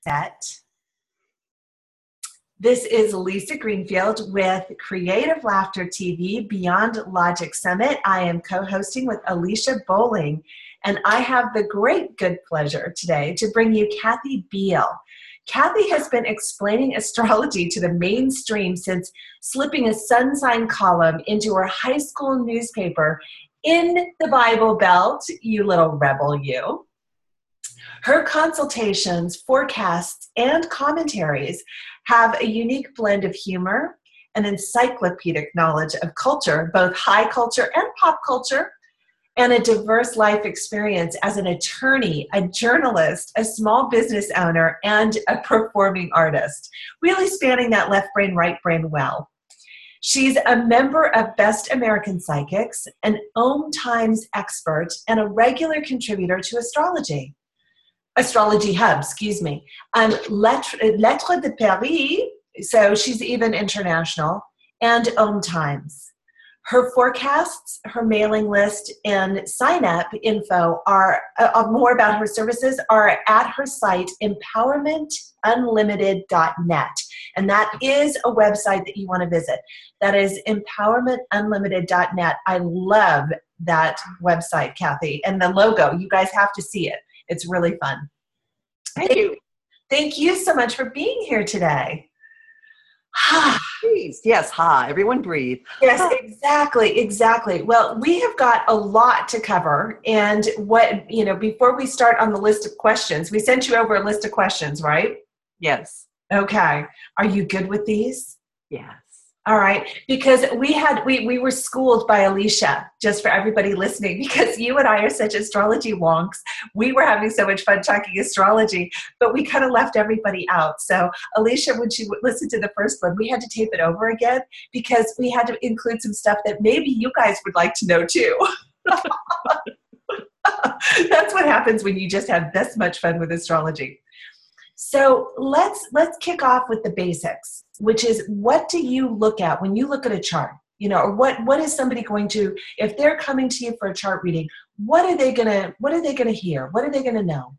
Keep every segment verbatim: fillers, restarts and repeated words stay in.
Set. This is Lisa Greenfield with Creative Laughter T V Beyond Logic Summit. I am co-hosting with Alicia Bowling, and I have the great good pleasure today to bring you Kathy Beal. Kathy has been explaining astrology to the mainstream since slipping a sun sign column into her high school newspaper in the Bible Belt, you little rebel you. Her consultations, forecasts, and commentaries have a unique blend of humor and encyclopedic knowledge of culture, both high culture and pop culture, and a diverse life experience as an attorney, a journalist, a small business owner, and a performing artist, really spanning that left brain, right brain well. She's a member of Best American Psychics, an Om Times expert, and a regular contributor to astrology. Astrology Hub, excuse me. Um, Lettres, Lettres de Paris, so she's even international, and Om Times. Her forecasts, her mailing list, and sign-up info are uh, more about her services are at her site, empowerment unlimited dot net. And that is a website that you want to visit. That is empowerment unlimited dot net. I love that website, Kathy. And the logo, you guys have to see it. It's really fun. Thank you. Thank you so much for being here today. Please. Yes, hi. Everyone breathe. Yes, exactly, exactly. Well, we have got a lot to cover. And what, you know, before we start on the list of questions, we sent you over a list of questions, right? Yes. Okay. Are you good with these? Yes. All right, because we had we we were schooled by Alicia, just for everybody listening, because you and I are such astrology wonks. We were having so much fun talking astrology, but we kind of left everybody out. So Alicia, when she listened to the first one, we had to tape it over again because we had to include some stuff that maybe you guys would like to know too. That's what happens when you just have this much fun with astrology. So let's let's kick off with the basics, which is, what do you look at when you look at a chart? You know, or what what is somebody going to, if they're coming to you for a chart reading, what are they gonna what are they gonna hear? What are they gonna know?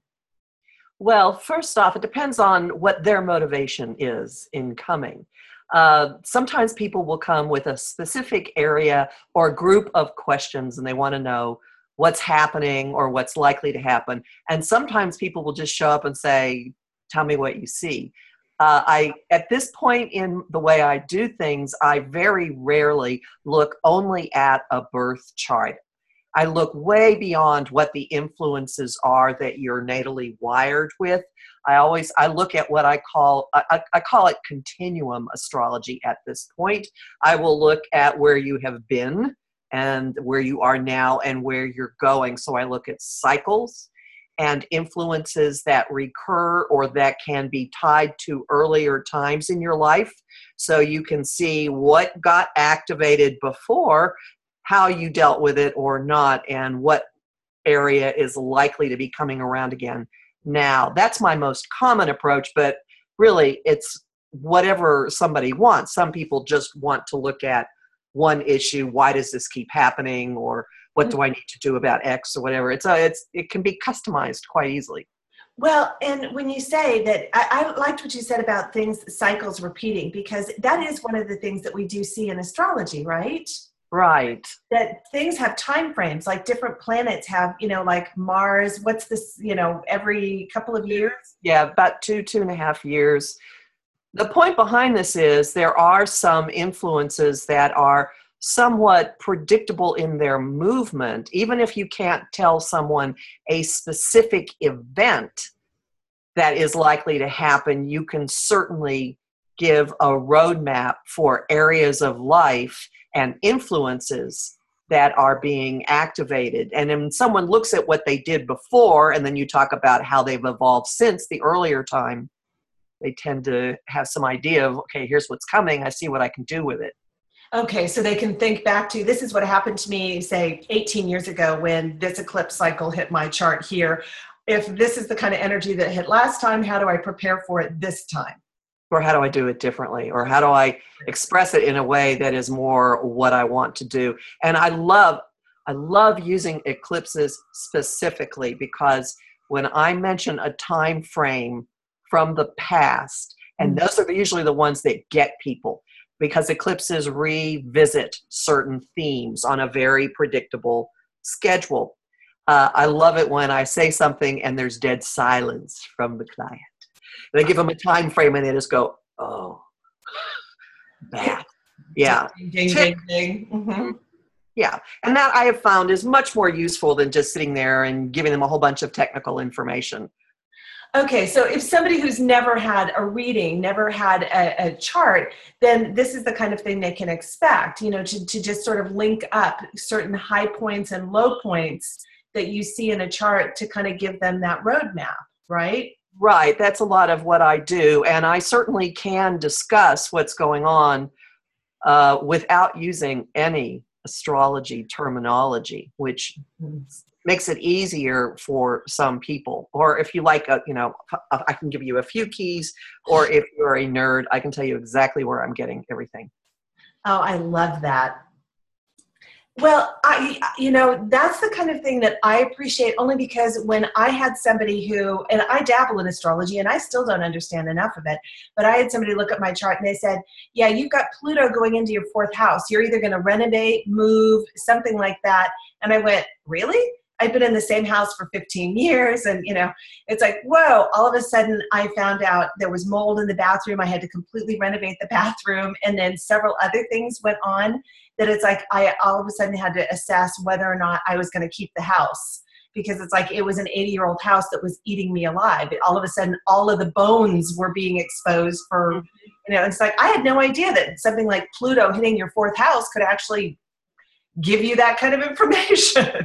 Well, first off, it depends on what their motivation is in coming. Uh, sometimes people will come with a specific area or group of questions, and they want to know what's happening or what's likely to happen. And sometimes people will just show up and say, tell me what you see. Uh, I, at this point in the way I do things, I very rarely look only at a birth chart. I look way beyond what the influences are that you're natally wired with. I always, I look at what I call, I, I call it continuum astrology at this point. I will look at where you have been and where you are now and where you're going. So I look at cycles and influences that recur or that can be tied to earlier times in your life. So you can see what got activated before, how you dealt with it or not, and what area is likely to be coming around again now. That's my most common approach, but really it's whatever somebody wants. Some people just want to look at one issue. Why does this keep happening? Or what do I need to do about X or whatever? It's, a, it's it can be customized quite easily. Well, and when you say that, I, I liked what you said about things, cycles repeating, because that is one of the things that we do see in astrology, right? Right. That things have time frames, like different planets have, you know, like Mars, what's this, you know, every couple of years? Yeah, about two, two and a half years. The point behind this is there are some influences that are somewhat predictable in their movement. Even if you can't tell someone a specific event that is likely to happen, you can certainly give a roadmap for areas of life and influences that are being activated. And when someone looks at what they did before, and then you talk about how they've evolved since the earlier time, they tend to have some idea of, okay, here's what's coming. I see what I can do with it. Okay, so they can think back to, this is what happened to me, say, eighteen years ago when this eclipse cycle hit my chart here. If this is the kind of energy that hit last time, how do I prepare for it this time? Or how do I do it differently? Or how do I express it in a way that is more what I want to do? And I love, I love using eclipses specifically because when I mention a time frame from the past. And those are usually the ones that get people, because eclipses revisit certain themes on a very predictable schedule. Uh, I love it when I say something and there's dead silence from the client. And I give them a time frame and they just go, oh, that. Yeah. Ding, ding, ding, ding. Mm-hmm. Yeah. And that I have found is much more useful than just sitting there and giving them a whole bunch of technical information. Okay, so if somebody who's never had a reading, never had a, a chart, then this is the kind of thing they can expect, you know, to, to just sort of link up certain high points and low points that you see in a chart to kind of give them that roadmap, right? Right. That's a lot of what I do. And I certainly can discuss what's going on uh, without using any astrology terminology, which makes it easier for some people. Or if you like, a, you know, I can give you a few keys, or if you're a nerd, I can tell you exactly where I'm getting everything. Oh, I love that. Well, I, you know, that's the kind of thing that I appreciate, only because when I had somebody who, and I dabble in astrology and I still don't understand enough of it, but I had somebody look at my chart and they said, yeah, you've got Pluto going into your fourth house. You're either going to renovate, move, something like that. And I went, really? I've been in the same house for fifteen years. And, you know, it's like, whoa, all of a sudden I found out there was mold in the bathroom. I had to completely renovate the bathroom. And then several other things went on that it's like I all of a sudden had to assess whether or not I was going to keep the house, because it's like it was an eighty-year-old house that was eating me alive. All of a sudden, all of the bones were being exposed for, you know, it's like I had no idea that something like Pluto hitting your fourth house could actually give you that kind of information.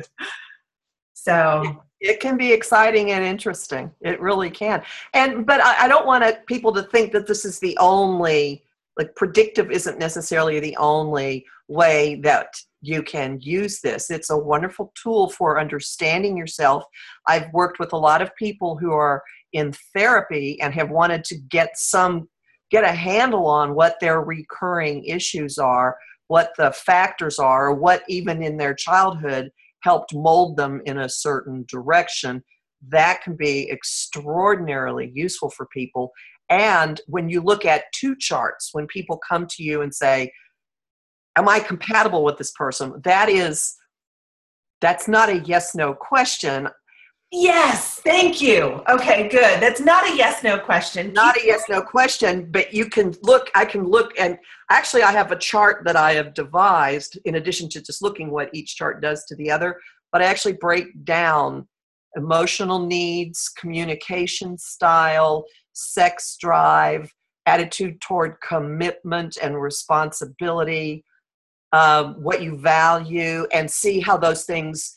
So it can be exciting and interesting. It really can. And but I, I don't want to, people to think that this is the only, like predictive isn't necessarily the only way that you can use this. It's a wonderful tool for understanding yourself. I've worked with a lot of people who are in therapy and have wanted to get some, get a handle on what their recurring issues are, what the factors are, what even in their childhood helped mold them in a certain direction. That can be extraordinarily useful for people. And when you look at two charts, when people come to you and say, am I compatible with this person? That is, that's not a yes, no question. Yes, thank you. Okay, good. That's not a yes, no question. Not Keep a yes, no question, but you can look, I can look, and actually I have a chart that I have devised in addition to just looking what each chart does to the other, but I actually break down emotional needs, communication style, sex drive, attitude toward commitment and responsibility, um, what you value, and see how those things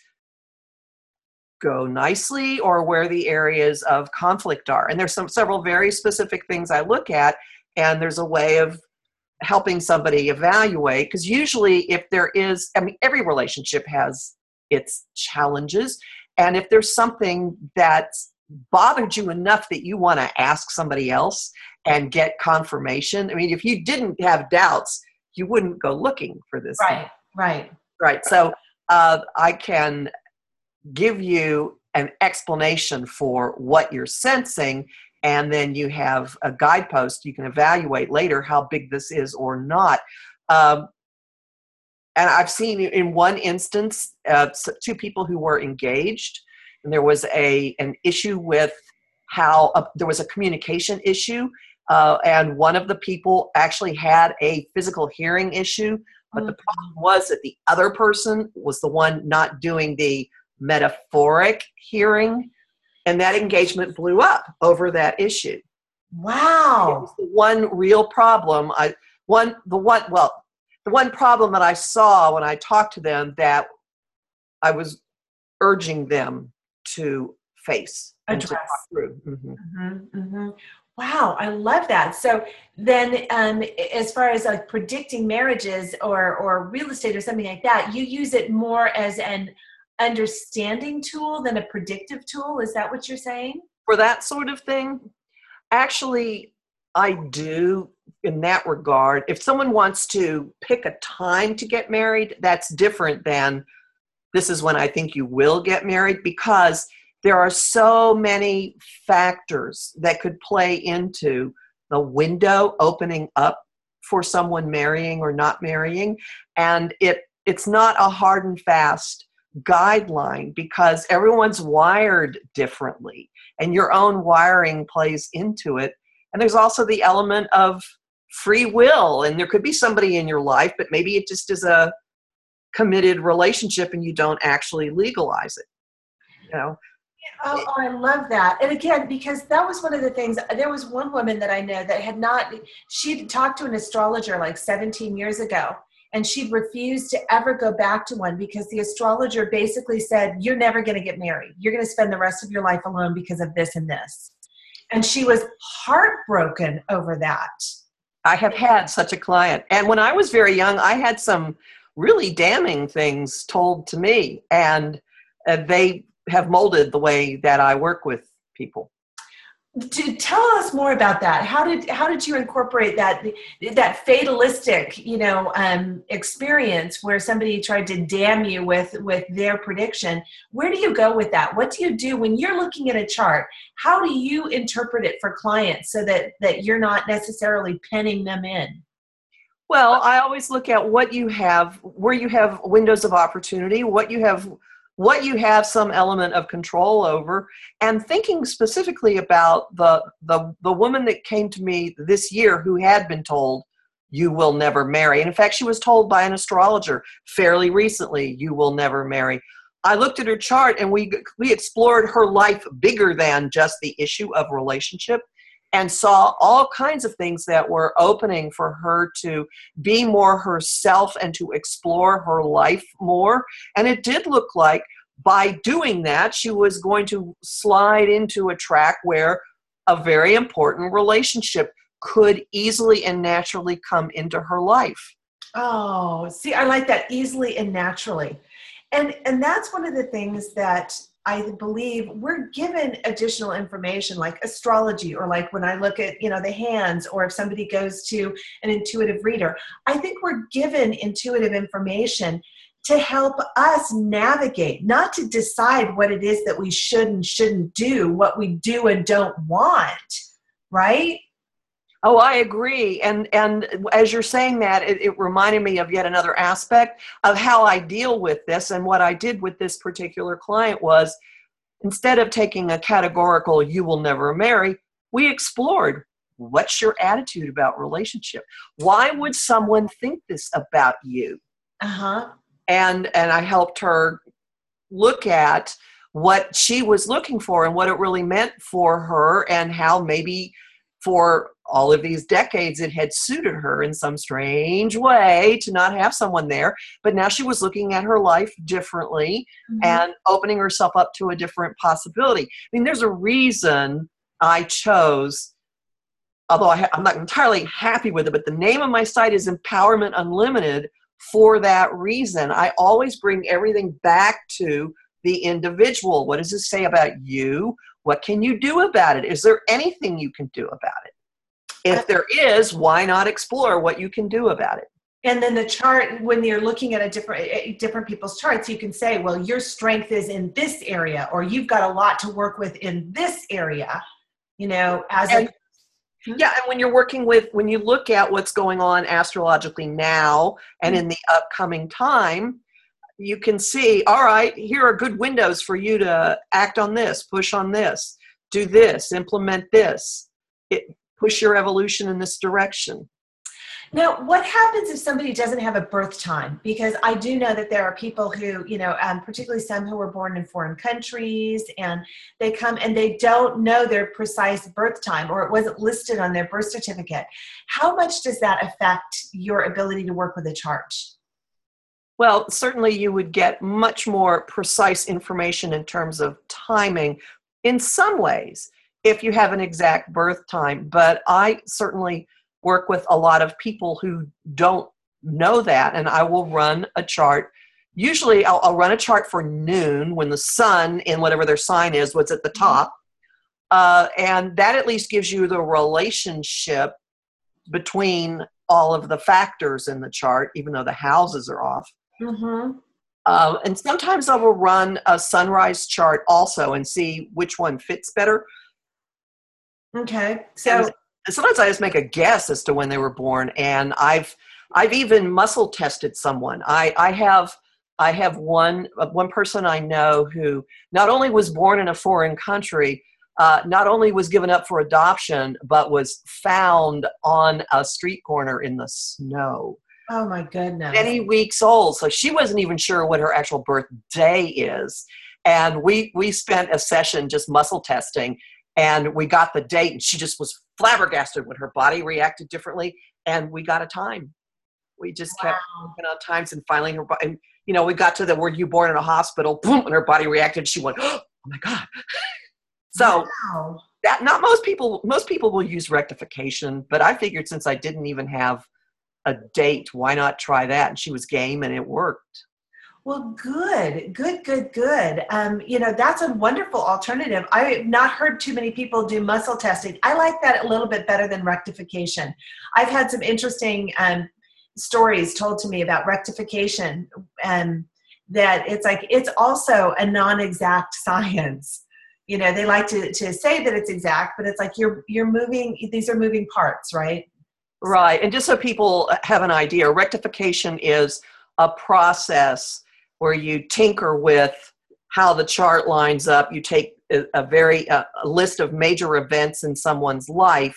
go nicely or where the areas of conflict are. And there's some several very specific things I look at, and there's a way of helping somebody evaluate, because usually if there is, I mean, every relationship has its challenges, and if there's something that's bothered you enough that you want to ask somebody else and get confirmation, I mean, if you didn't have doubts, you wouldn't go looking for this. Right, right. Right. So uh, I can give you an explanation for what you're sensing, and then you have a guidepost. You can evaluate later how big this is or not. Um, and I've seen in one instance, uh, two people who were engaged, and there was a an issue with how uh, there was a communication issue, uh, and one of the people actually had a physical hearing issue, but the problem was that the other person was the one not doing the metaphoric hearing, and that engagement blew up over that issue. Wow. It was the one real problem. I one the one well the one problem that I saw when I talked to them that I was urging them to face and to talk through. Mm-hmm. Mm-hmm, mm-hmm. Wow, I love that. So then um, as far as like predicting marriages or or real estate or something like that, you use it more as an understanding tool than a predictive tool. Is that what you're saying? For that sort of thing, actually, I do in that regard. If someone wants to pick a time to get married, that's different than this is when I think you will get married, because There are so many factors that could play into the window opening up for someone marrying or not marrying. And it it's not a hard and fast guideline because everyone's wired differently and your own wiring plays into it. And there's also the element of free will. And there could be somebody in your life, but maybe it just is a committed relationship and you don't actually legalize it. You know? Oh, oh, I love that. And again, because that was one of the things, there was one woman that I know that had not, she'd talked to an astrologer like seventeen years ago, and she'd refused to ever go back to one because the astrologer basically said, you're never going to get married. You're going to spend the rest of your life alone because of this and this. And she was heartbroken over that. I have had such a client. And when I was very young, I had some really damning things told to me, and uh, they have molded the way that I work with people. To tell us more about that. How did how did you incorporate that that fatalistic, you know, um, experience where somebody tried to damn you with with their prediction? Where do you go with that? What do you do when you're looking at a chart? How do you interpret it for clients so that that you're not necessarily penning them in? Well, I always look at what you have, where you have windows of opportunity, what you have what you have some element of control over, and thinking specifically about the, the, the woman that came to me this year who had been told, you will never marry. And in fact, she was told by an astrologer fairly recently, you will never marry. I looked at her chart and we, we explored her life bigger than just the issue of relationship and saw all kinds of things that were opening for her to be more herself and to explore her life more. And it did look like by doing that, she was going to slide into a track where a very important relationship could easily and naturally come into her life. Oh, see, I like that, easily and naturally. And and that's one of the things that I believe we're given additional information like astrology, or like when I look at, you know, the hands, or if somebody goes to an intuitive reader, I think we're given intuitive information to help us navigate, not to decide what it is that we should and shouldn't do, what we do and don't want, right? Oh, I agree. And and as you're saying that, it, it reminded me of yet another aspect of how I deal with this. And what I did with this particular client was, instead of taking a categorical, you will never marry, we explored, what's your attitude about relationship? Why would someone think this about you? Uh-huh. And, and I helped her look at what she was looking for and what it really meant for her, and how maybe for all of these decades it had suited her in some strange way to not have someone there. But now she was looking at her life differently, mm-hmm. and opening herself up to a different possibility. I mean, there's a reason I chose, although I ha- I'm not entirely happy with it, but the name of my site is Empowerment Unlimited for that reason. I always bring everything back to the individual. What does it say about you? What can you do about it? Is there anything you can do about it? If there is, why not explore what you can do about it? And then the chart, when you're looking at a different different people's charts, you can say, well, your strength is in this area, or you've got a lot to work with in this area, you know, as and, a yeah, and when you're working with, when you look at what's going on astrologically now and in the upcoming time, you can see, all right, here are good windows for you to act on this, push on this, do this, implement this, it, push your evolution in this direction. Now, what happens if somebody doesn't have a birth time? Because I do know that there are people who, you know, um, particularly some who were born in foreign countries, and they come and they don't know their precise birth time, or it wasn't listed on their birth certificate. How much does that affect your ability to work with a chart? Well, certainly you would get much more precise information in terms of timing in some ways if you have an exact birth time. But I certainly work with a lot of people who don't know that, and I will run a chart. Usually I'll, I'll run a chart for noon when the sun in whatever their sign is was at the top. Uh, and that at least gives you the relationship between all of the factors in the chart, even though the houses are off. Mm-hmm. Uh, and sometimes I will run a sunrise chart also and see which one fits better. Okay. And So, sometimes I just make a guess as to when they were born. And I've I've even muscle tested someone. I, I have I have one uh, one person I know who not only was born in a foreign country, uh, not only was given up for adoption, but was found on a street corner in the snow. oh my goodness. Many weeks old. So she wasn't even sure what her actual birthday is. And we we spent a session just muscle testing, and we got the date, and she just was flabbergasted when her body reacted differently. And we got a time. We just kept Wow. looking on times, and finally her body, and you know, we got to the were you born in a hospital, boom, and her body reacted. She went, oh my God. So Wow. that not most people most people will use rectification, but I figured since I didn't even have a date, why not try that? And she was game, and it worked. Well, good, good, good, good. Um, you know, that's a wonderful alternative. I've not heard too many people do muscle testing. I like that a little bit better than rectification. I've had some interesting um, stories told to me about rectification, and that it's like it's also a non-exact science. You know, they like to to say that it's exact, but it's like you're you're moving. These are moving parts, right? Right. And just so people have an idea, rectification is a process where you tinker with how the chart lines up. You take a, a very a, a list of major events in someone's life,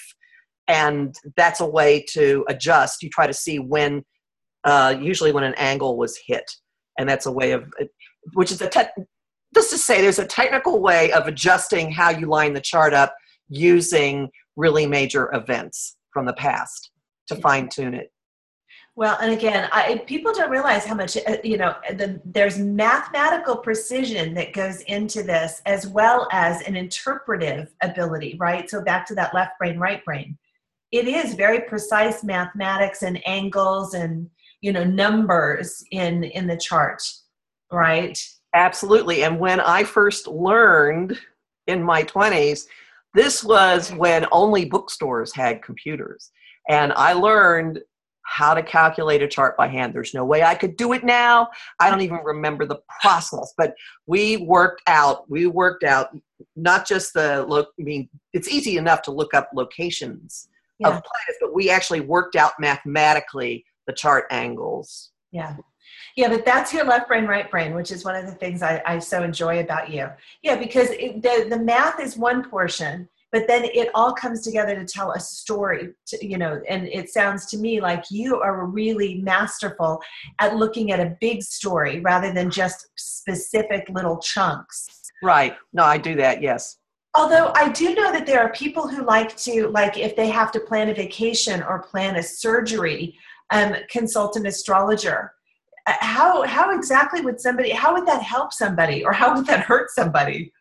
and that's a way to adjust. You try to see when, uh, usually when an angle was hit, and that's a way of, which is a te- just to say there's a technical way of adjusting how you line the chart up using really major events from the past to fine tune it. Well, and again, I, people don't realize how much, uh, you know, the, there's mathematical precision that goes into this, as well as an interpretive ability, right? So back to that left brain, right brain. It is very precise mathematics and angles and, you know, numbers in, in the chart, right? Absolutely. And when I first learned in my twenties, this was when only bookstores had computers. And I learned how to calculate a chart by hand. There's no way I could do it now. I don't even remember the process, but we worked out, we worked out not just the look, I mean, it's easy enough to look up locations Yeah. of planets, but we actually worked out mathematically the chart angles. Yeah. Yeah, but that's your left brain, right brain, which is one of the things I, I so enjoy about you. Yeah, because it, the, the math is one portion, but then it all comes together to tell a story, to, you know, and it sounds to me like you are really masterful at looking at a big story rather than just specific little chunks. Right. No, I do that. Yes. Although I do know that there are people who like to, like if they have to plan a vacation or plan a surgery, um, consult an astrologer. Uh, How, how exactly would somebody, how would that help somebody, or how would that hurt somebody?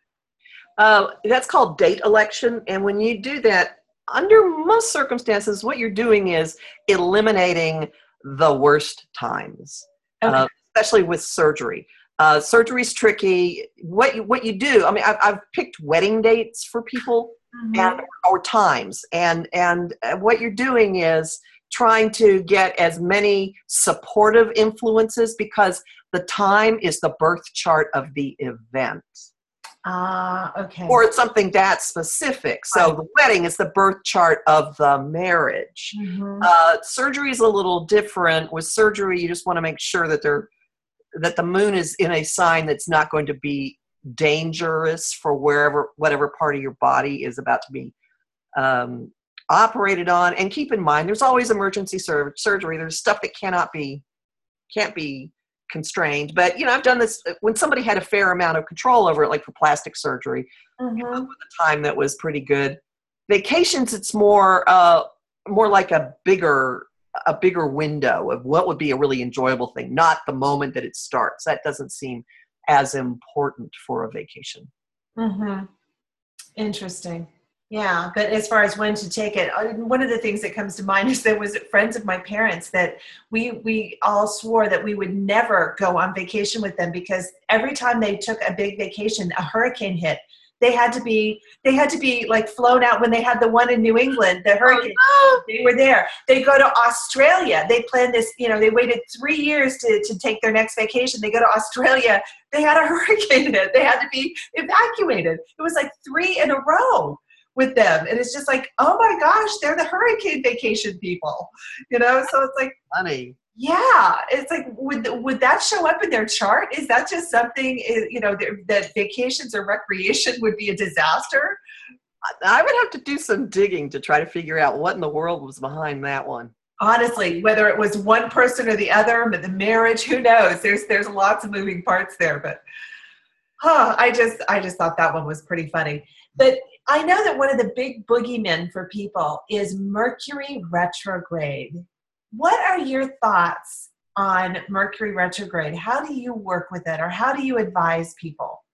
Uh, that's called date election. And when you do that, under most circumstances, what you're doing is eliminating the worst times, Okay. uh, especially with surgery. Uh, surgery's tricky. What you, what you do, I mean, I've, I've picked wedding dates for people Mhm. and or times. And, and what you're doing is trying to get as many supportive influences, because the time is the birth chart of the event. Ah, okay. Or it's something that specific. So Right. the wedding is the birth chart of the marriage. Mhm. Uh, surgery is a little different. With surgery, you just want to make sure that they're that the moon is in a sign that's not going to be dangerous for wherever whatever part of your body is about to be um, operated on. And keep in mind, there's always emergency sur- surgery. There's stuff that cannot be can't be constrained. But you know, I've done this when somebody had a fair amount of control over it, like for plastic surgery, Mhm. with a time that was pretty good. Vacations, it's more uh, more like a bigger a bigger window of what would be a really enjoyable thing, not the moment that it starts. That doesn't seem as important for a vacation. Mhm. Interesting. Yeah, but as far as when to take it, uh, one of the things that comes to mind is there was friends of my parents that we we all swore that we would never go on vacation with them, because every time they took a big vacation, a hurricane hit. They had to be, they had to be like flown out when they had the one in New England, the hurricane. Oh, no. They were there. They go to Australia. They planned this, you know, they waited three years to, to take their next vacation. They go to Australia. They had a hurricane hit. They had to be evacuated. It was like three in a row with them. And it's just like, oh my gosh, they're the hurricane vacation people, you know? So it's like, funny. Yeah. It's like, would, would that show up in their chart? Is that just something, you know, that vacations or recreation would be a disaster? I would have to do some digging to try to figure out what in the world was behind that one. Honestly, whether it was one person or the other, but the marriage, who knows? There's, there's lots of moving parts there, but huh, I just, I just thought that one was pretty funny. But I know that one of the big boogeymen for people is Mercury retrograde. What are your thoughts on Mercury retrograde? How do you work with it, or how do you advise people?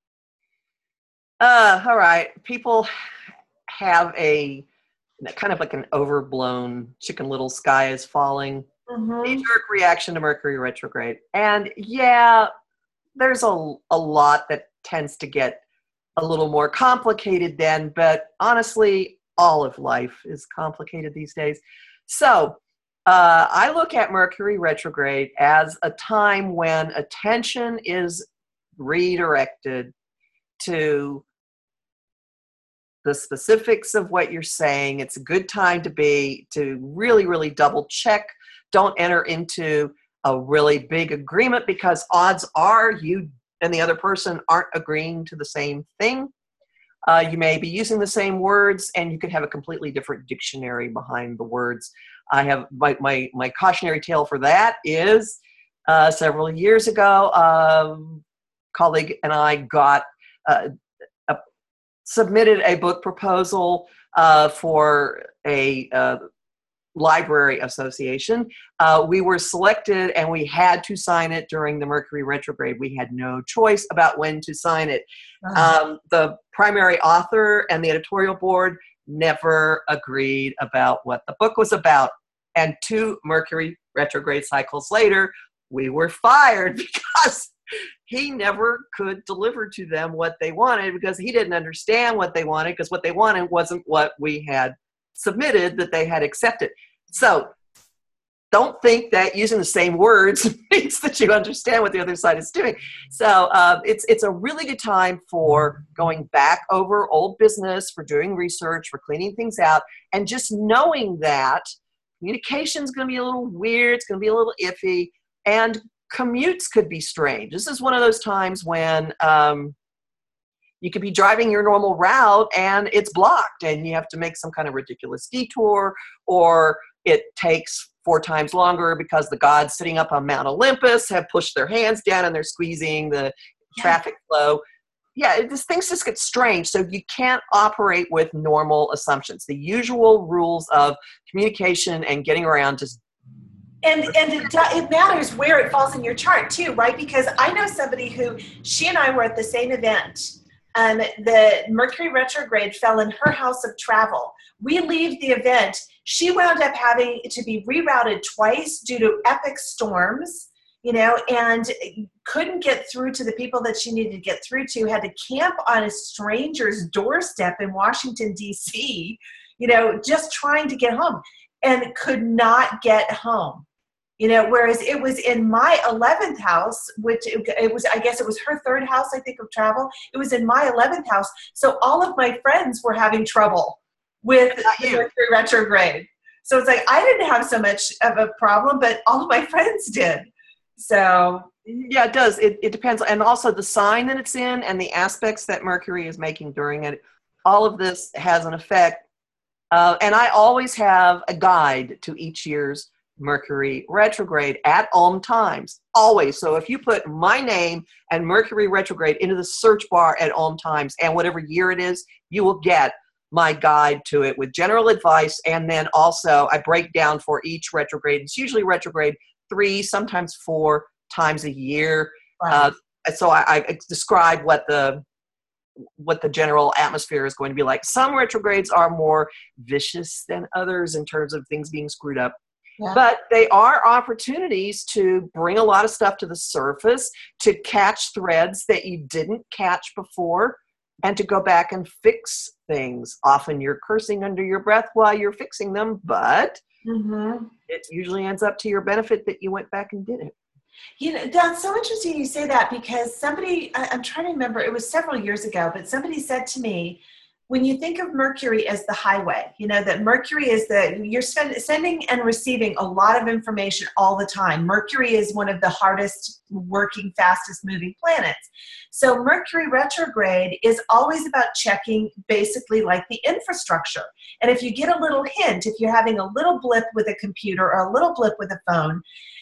Uh, all right. People have a kind of like an overblown Chicken Little sky is falling Mm-hmm. knee-jerk reaction to Mercury retrograde. And yeah, there's a, a lot that tends to get a little more complicated then, but honestly, all of life is complicated these days. So uh, I look at Mercury retrograde as a time when attention is redirected to the specifics of what you're saying. It's a good time to be, to really, really double check. Don't enter into a really big agreement, because odds are you and the other person aren't agreeing to the same thing. Uh, you may be using the same words, and you could have a completely different dictionary behind the words. I have my, my, my cautionary tale for that is uh, several years ago, a colleague and I got uh, a, submitted a book proposal uh, for a uh, library association. Uh, we were selected and we had to sign it during the Mercury retrograde. We had no choice about when to sign it. Uh-huh. Um, the primary author and the editorial board never agreed about what the book was about. And two Mercury retrograde cycles later, we were fired because he never could deliver to them what they wanted, because he didn't understand what they wanted, because what they wanted wasn't what we had submitted that they had accepted. So don't think that using the same words means that you understand what the other side is doing. So uh, it's it's a really good time for going back over old business, for doing research, for cleaning things out, and just knowing that communication is going to be a little weird, it's going to be a little iffy, and commutes could be strange. This is one of those times when um, you could be driving your normal route and it's blocked and you have to make some kind of ridiculous detour, or it takes four times longer because the gods sitting up on Mount Olympus have pushed their hands down and they're squeezing the yeah. traffic flow. Yeah, it just, things just get strange. So you can't operate with normal assumptions. The usual rules of communication and getting around just And and it, it matters where it falls in your chart too, right? Because I know somebody who, she and I were at the same event. Um, the Mercury retrograde fell in her house of travel. We leave the event. She wound up having to be rerouted twice due to epic storms, you know, and couldn't get through to the people that she needed to get through to, had to camp on a stranger's doorstep in Washington, D C, you know, just trying to get home, and could not get home. You know, whereas it was in my eleventh house, which it, it was, I guess it was her third house, I think, of travel. It was in my eleventh house. So all of my friends were having trouble with the Mercury retrograde. So it's like, I didn't have so much of a problem, but all of my friends did. So yeah, it does. It, it depends. And also the sign that it's in and the aspects that Mercury is making during it. All of this has an effect. Uh, and I always have a guide to each year's Mercury retrograde at Ulm Times, always. So if you put my name and Mercury retrograde into the search bar at Ulm Times, and whatever year it is, you will get my guide to it with general advice. And then also I break down for each retrograde. It's usually retrograde three, sometimes four times a year. Wow. Uh, so I, I describe what the what the general atmosphere is going to be like. Some retrogrades are more vicious than others in terms of things being screwed up. Yeah. But they are opportunities to bring a lot of stuff to the surface, to catch threads that you didn't catch before. and to go back and fix things. Often you're cursing under your breath while you're fixing them, but Mm-hmm. it usually ends up to your benefit that you went back and did it. You know, that's so interesting you say that, because somebody, I, I'm trying to remember, it was several years ago, but somebody said to me, when you think of Mercury as the highway, you know, that Mercury is the, you're spend, sending and receiving a lot of information all the time. Mercury is one of the hardest working, fastest moving planets. So Mercury retrograde is always about checking basically like the infrastructure. And if you get a little hint, if you're having a little blip with a computer or a little blip with a phone,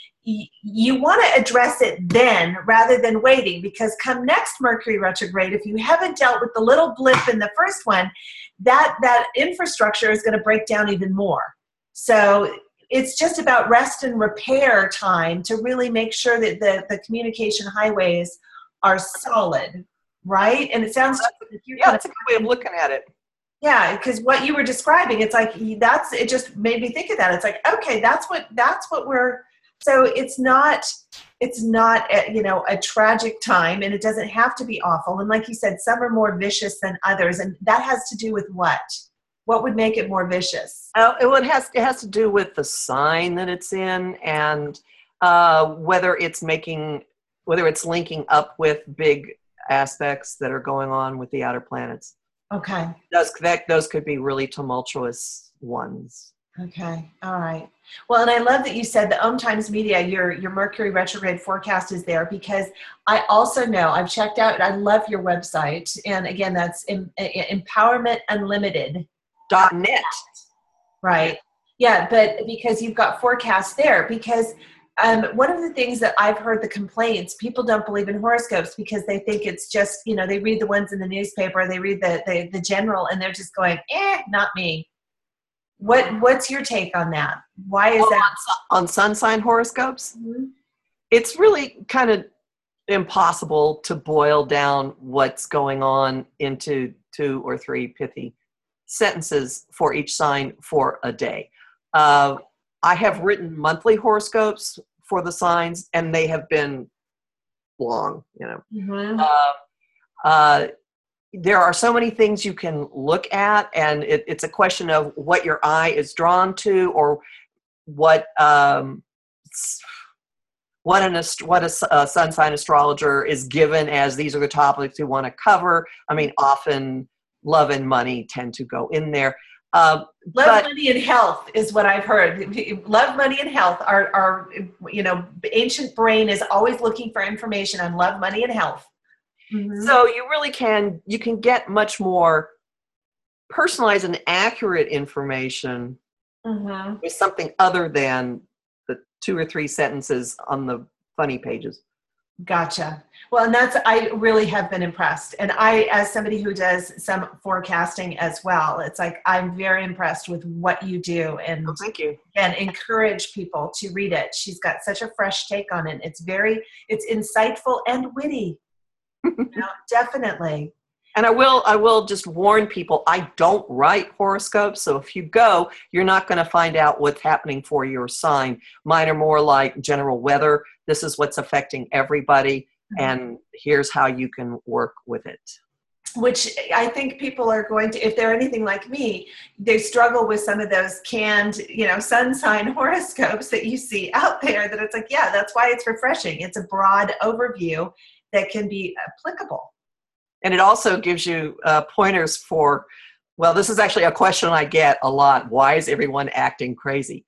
you want to address it then rather than waiting, because come next Mercury retrograde, if you haven't dealt with the little blip in the first one, that that infrastructure is going to break down even more. So it's just about rest and repair time to really make sure that the, the communication highways are solid, right? And it sounds like you're yeah, that's a good way of looking at it. Yeah, because what you were describing, it's like that's it just made me think of that. It's like, okay, that's what that's what we're So it's not, it's not, a, you know, a tragic time, and it doesn't have to be awful. And like you said, some are more vicious than others, and that has to do with what? What would make it more vicious? Uh, it has it has to do with the sign that it's in, and uh, whether it's making, whether it's linking up with big aspects that are going on with the outer planets. Okay. Those that those could be really tumultuous ones. Okay. All right. Well, and I love that you said the Om Times Media, your, your Mercury retrograde forecast is there, because I also know, I've checked out, I love your website. And again, that's em, empowerment unlimited dot net. Right. Yeah. But because you've got forecasts there, because um, one of the things that I've heard the complaints, people don't believe in horoscopes because they think it's just, you know, they read the ones in the newspaper, they read the, the, the general, and they're just going, eh, not me. What What's your take on that? Why is well, that? On, on sun sign horoscopes, Mm-hmm. It's really kind of impossible to boil down what's going on into two or three pithy sentences for each sign for a day. Uh, I have written monthly horoscopes for the signs, and they have been long, you know. Mm-hmm. Uh, uh, there are so many things you can look at, and it, it's a question of what your eye is drawn to, or what um, what an ast- what a, a sun sign astrologer is given as these are the topics you want to cover. I mean, often love and money tend to go in there. Uh, Love, but, money, and health is what I've heard. Love, money, and health are, are, you know, ancient brain is always looking for information on love, money, and health. Mm-hmm. So you really can, you can get much more personalized and accurate information Mm-hmm. with something other than the two or three sentences on the funny pages. Gotcha. Well, and that's, I really have been impressed. And I, as somebody who does some forecasting as well, it's like, I'm very impressed with what you do, and, oh, thank you. and encourage people to read it. She's got such a fresh take on it. It's very, it's insightful and witty. You know, definitely. And I will, I will just warn people, I don't write horoscopes. So if you go, you're not going to find out what's happening for your sign. Mine are more like general weather. This is what's affecting everybody, and here's how you can work with it. Which I think people are going to, if they're anything like me, they struggle with some of those canned, you know, sun sign horoscopes that you see out there, that it's like, yeah, that's why it's refreshing. It's a broad overview that can be applicable. And it also gives you uh, pointers for, well, this is actually a question I get a lot. Why is everyone acting crazy?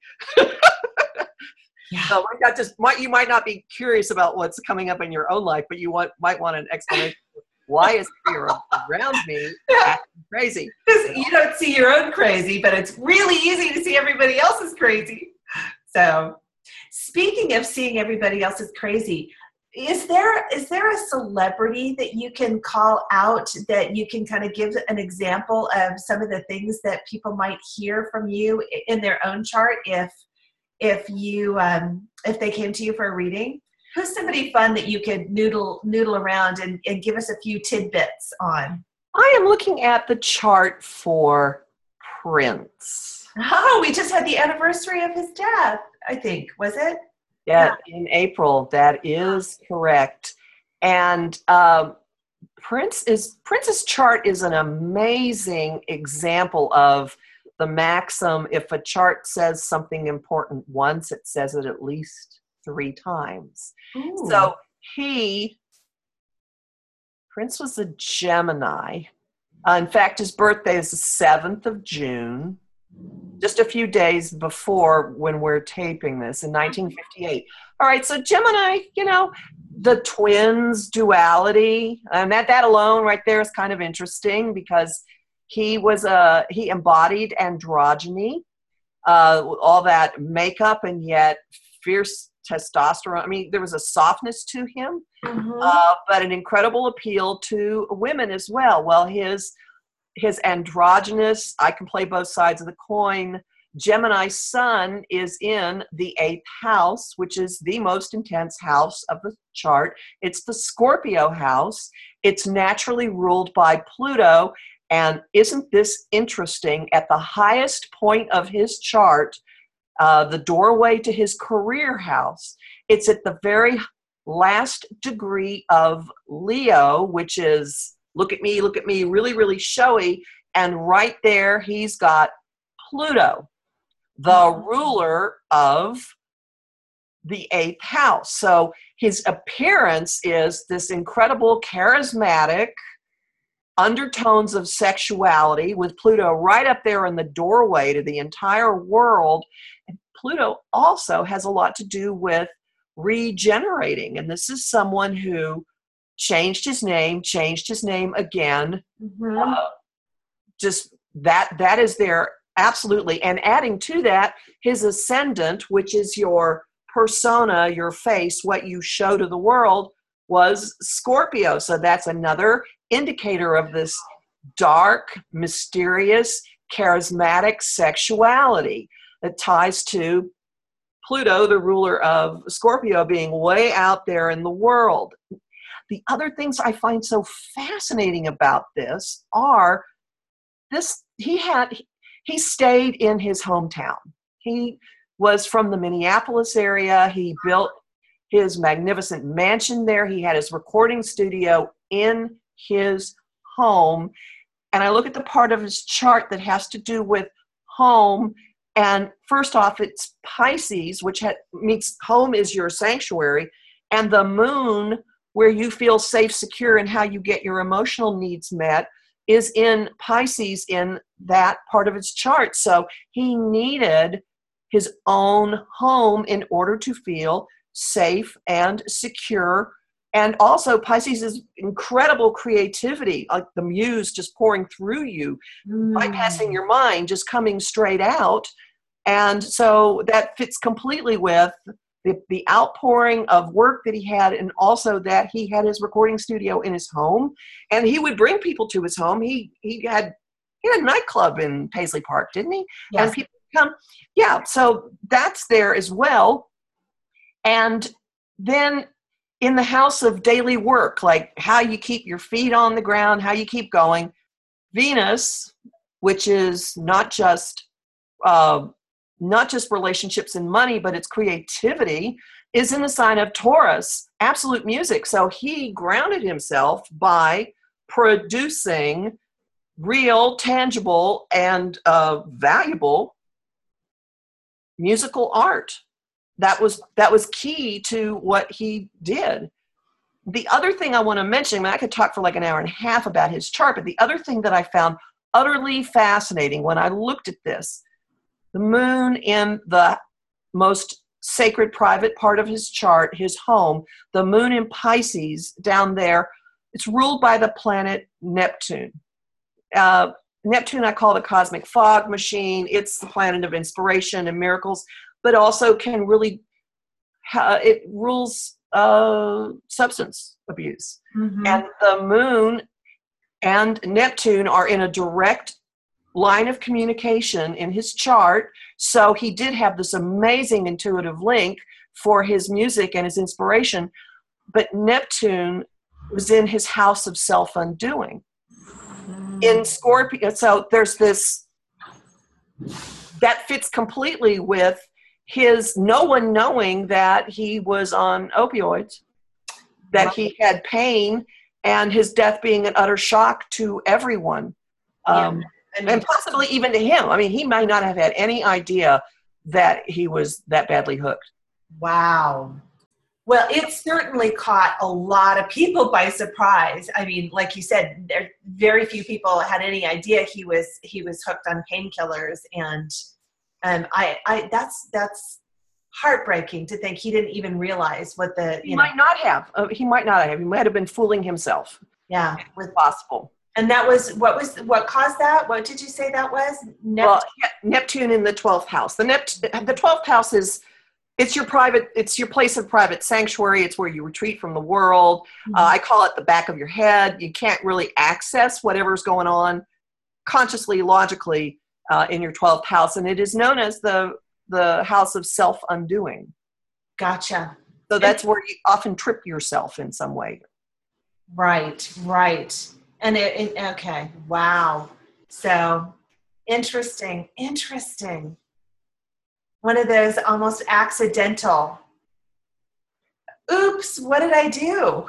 Yeah. So might not just, might, you might not be curious about what's coming up in your own life, but you want, might want an explanation. Why is everyone around me acting crazy? You don't see your own crazy, but it's really easy to see everybody else's crazy. So speaking of seeing everybody else's crazy, Is there is there a celebrity that you can call out, that you can kind of give an example of some of the things that people might hear from you in their own chart if if you um, if they came to you for a reading? Who's somebody fun that you could noodle noodle around and, and give us a few tidbits on? I am looking at the chart for Prince. Oh, we just had the anniversary of his death, I think, was it? Yeah, in April, that is correct. And um, Prince is Prince's chart is an amazing example of the maxim, if a chart says something important once, it says it at least three times. Ooh. So he, Prince was a Gemini. Uh, in fact, his birthday is the seventh of June, just a few days before when we're taping this in nineteen fifty-eight. All right, so Gemini, you know, the twins duality, and that, that alone right there is kind of interesting because he was a, he embodied androgyny, uh, all that makeup and yet fierce testosterone. I mean, there was a softness to him, Mm-hmm. uh, but an incredible appeal to women as well. Well, his his androgynous, I can play both sides of the coin, Gemini sun is in the eighth house, which is the most intense house of the chart. It's the Scorpio house. It's naturally ruled by Pluto. And isn't this interesting? At the highest point of his chart, uh, the doorway to his career house, it's at the very last degree of Leo, which is look at me, look at me, really, really showy. And right there, he's got Pluto, the ruler of the eighth house. So his appearance is this incredible, charismatic undertones of sexuality with Pluto right up there in the doorway to the entire world. And Pluto also has a lot to do with regenerating. And this is someone who changed his name, changed his name again. Mm-hmm. Uh, just that, that is there. Absolutely. And adding to that, his ascendant, which is your persona, your face, what you show to the world, was Scorpio. So that's another indicator of this dark, mysterious, charismatic sexuality that ties to Pluto, the ruler of Scorpio, being way out there in the world. The other things I find so fascinating about this are this, he had, he stayed in his hometown. He was from the Minneapolis area. He built his magnificent mansion there. He had his recording studio in his home. And I look at the part of his chart that has to do with home. And first off, it's Pisces, which ha- means home is your sanctuary. And the moon, where you feel safe, secure, and how you get your emotional needs met, is in Pisces in that part of his chart. So he needed his own home in order to feel safe and secure. And also Pisces is incredible creativity, like the muse just pouring through you, Mm. bypassing your mind, just coming straight out. And so that fits completely with the, the outpouring of work that he had, and also that he had his recording studio in his home, and he would bring people to his home. He he had he had a nightclub in Paisley Park, didn't he? Yes. And people come, yeah. So that's there as well. And then in the house of daily work, like how you keep your feet on the ground, how you keep going, Venus, which is not just uh, not just relationships and money, but it's creativity, is in the sign of Taurus, absolute music. So he grounded himself by producing real, tangible, and uh, valuable musical art. That was that was key to what he did. The other thing I want to mention, I mean, I could talk for like an hour and a half about his chart, but the other thing that I found utterly fascinating when I looked at this, the moon in the most sacred private part of his chart, his home, the moon in Pisces down there, it's ruled by the planet Neptune. Uh, Neptune I call the cosmic fog machine. It's the planet of inspiration and miracles, but also can really, ha- it rules uh, substance abuse. Mm-hmm. And the moon and Neptune are in a direct line of communication in his chart. So he did have this amazing intuitive link for his music and his inspiration. But Neptune was in his house of self-undoing. Mm. In Scorpio, so there's this, that fits completely with his no one knowing that he was on opioids, that he had pain, and his death being an utter shock to everyone. Um, Yeah. I mean, and possibly even to him. I mean, he might not have had any idea that he was that badly hooked. wow. Well, it certainly caught a lot of people by surprise. I mean, like you said, there very few people had any idea he was he was hooked on painkillers, and um, I, I that's that's heartbreaking to think he didn't even realize what the He you know might not have. Uh, he might not have. He might have been fooling himself. yeah It's with possible. and that was what was what caused that? What did you say that was? Well, Neptune. yeah, Neptune in the twelfth house. The Nept- the twelfth house is it's your private, it's your place of private sanctuary. It's where you retreat from the world. Mm-hmm. Uh, I call it the back of your head. You can't really access whatever's going on consciously, logically uh, in your twelfth house, and it is known as the the house of self undoing. Gotcha. So that's where you often trip yourself in some way. Right, right. And it, it okay, wow. So interesting, interesting. One of those almost accidental, oops, what did I do?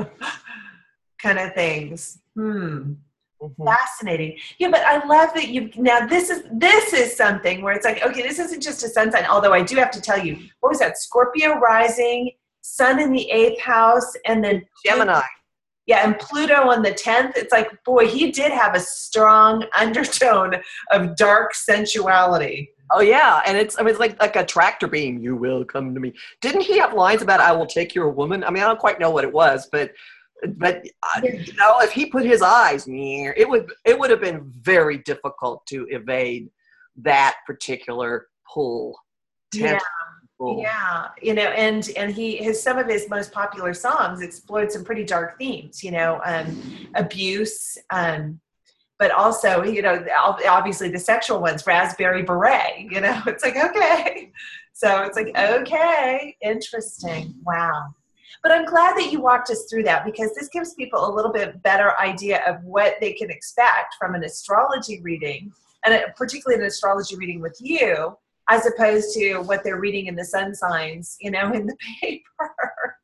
kind of things. Hmm. Mm-hmm. Fascinating. Yeah, but I love that you now this is this is something where it's like, okay, this isn't just a sun sign, although I do have to tell you, what was that? Scorpio rising, sun in the eighth house, and then Gemini. yeah, and Pluto on the tenth. It's like, boy, he did have a strong undertone of dark sensuality. Oh yeah, and it's I mean it's like like a tractor beam. You will come to me. Didn't he have lines about I will take your woman? I mean, I don't quite know what it was, but but uh, you know, if he put his eyes near, it would it would have been very difficult to evade that particular pull. Yeah. Pull. Yeah, you know, and and he his some of his most popular songs explored some pretty dark themes, you know, um, abuse, um, but also, you know, obviously the sexual ones, Raspberry Beret, you know, it's like, okay, so it's like, okay, interesting, wow. But I'm glad that you walked us through that, because this gives people a little bit better idea of what they can expect from an astrology reading, and particularly an astrology reading with you, as opposed to what they're reading in the sun signs, you know, in the paper.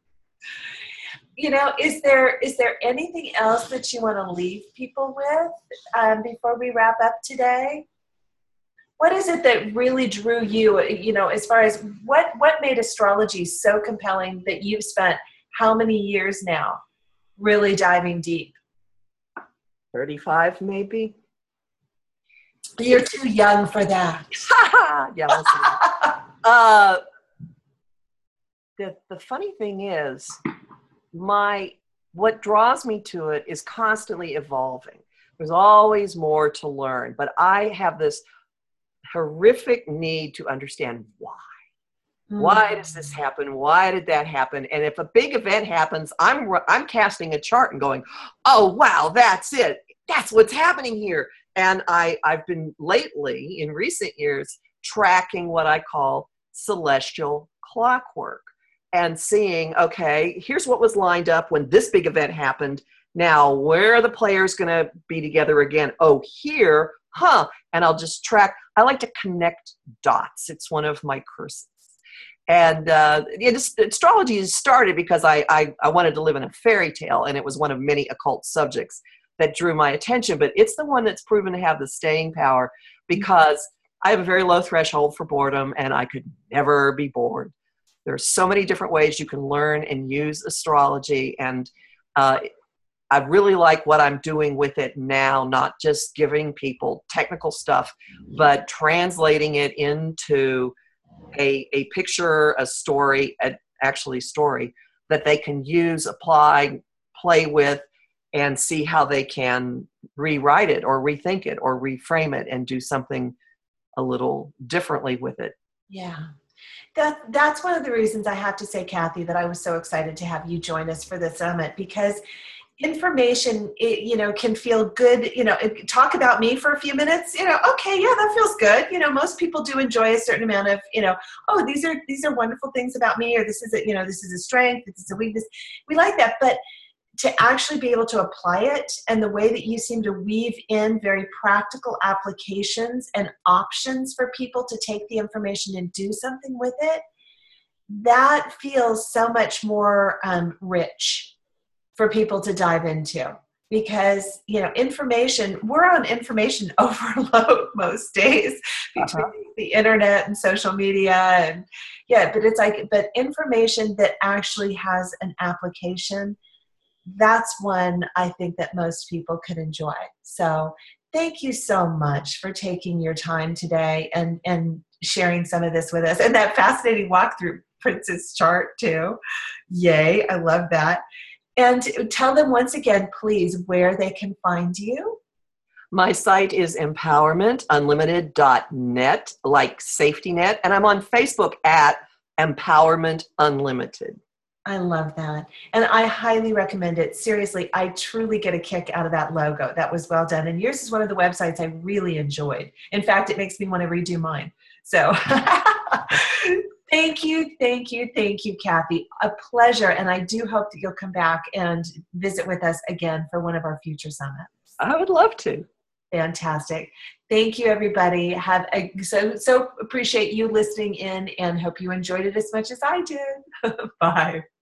You know, is there is there anything else that you want to leave people with um, before we wrap up today? What is it that really drew you, you know, as far as what, what made astrology so compelling that you've spent how many years now really diving deep? thirty-five maybe? You're too young for that. yeah. We'll see. uh, the the funny thing is, my what draws me to it is constantly evolving. There's always more to learn, but I have this horrific need to understand why. Mm. Why does this happen? Why did that happen? And if a big event happens, I'm I'm casting a chart and going, oh wow, that's it. That's what's happening here. And I, I've been lately, in recent years, tracking what I call celestial clockwork and seeing, okay, here's what was lined up when this big event happened. Now, where are the players going to be together again? Oh, here, huh? And I'll just track. I like to connect dots. It's one of my curses. And uh, it is, astrology started because I, I, I wanted to live in a fairy tale, and it was one of many occult subjects that drew my attention, but it's the one that's proven to have the staying power, because I have a very low threshold for boredom, and I could never be bored. There's so many different ways you can learn and use astrology, and uh, I really like what I'm doing with it now, not just giving people technical stuff, but translating it into a, a picture, a story, a, actually story that they can use, apply, play with, and see how they can rewrite it or rethink it or reframe it and do something a little differently with it. Yeah. That, that's one of the reasons I have to say, Kathy, that I was so excited to have you join us for the summit, because information, it, you know, can feel good. You know, it, talk about me for a few minutes, you know, okay, yeah, that feels good. You know, most people do enjoy a certain amount of, you know, oh, these are, these are wonderful things about me, or this is a, you know, this is a strength, this is a weakness. We like that. But to actually be able to apply it, and the way that you seem to weave in very practical applications and options for people to take the information and do something with it, that feels so much more um, rich for people to dive into. Because, you know, information, we're on information overload most days between Uh-huh. the internet and social media. And yeah, but it's like, but information that actually has an application, that's one I think that most people could enjoy. So thank you so much for taking your time today and, and sharing some of this with us. And that fascinating walkthrough Princess chart too. Yay, I love that. And tell them once again, please, where they can find you. My site is empowerment unlimited dot net, like safety net, and I'm on Facebook at Empowerment Unlimited. I love that. And I highly recommend it. Seriously, I truly get a kick out of that logo. That was well done. And yours is one of the websites I really enjoyed. In fact, it makes me want to redo mine. So thank you, thank you, thank you, Kathy. A pleasure. And I do hope that you'll come back and visit with us again for one of our future summits. I would love to. Fantastic. Thank you, everybody. Have a, so, so appreciate you listening in and hope you enjoyed it as much as I did. Bye.